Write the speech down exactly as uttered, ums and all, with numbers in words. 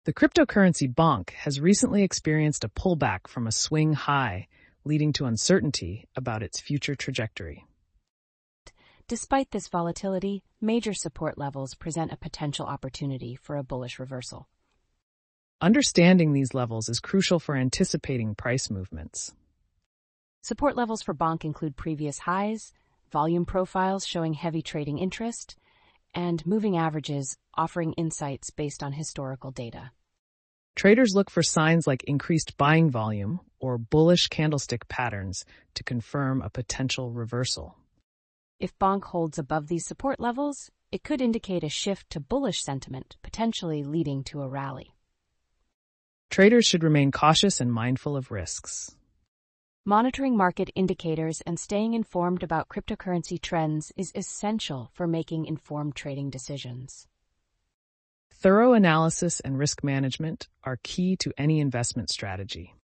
The cryptocurrency Bonk has recently experienced a pullback from a swing high, leading to uncertainty about its future trajectory. Despite this volatility, major support levels present a potential opportunity for a bullish reversal. Understanding these levels is crucial for anticipating price movements. Support levels for Bonk include previous highs, volume profiles showing heavy trading interest, and moving averages offering insights based on historical data. Traders look for signs like increased buying volume or bullish candlestick patterns to confirm a potential reversal. If Bonk holds above these support levels, it could indicate a shift to bullish sentiment, potentially leading to a rally. Traders should remain cautious and mindful of risks. Monitoring market indicators and staying informed about cryptocurrency trends is essential for making informed trading decisions. Thorough analysis and risk management are key to any investment strategy.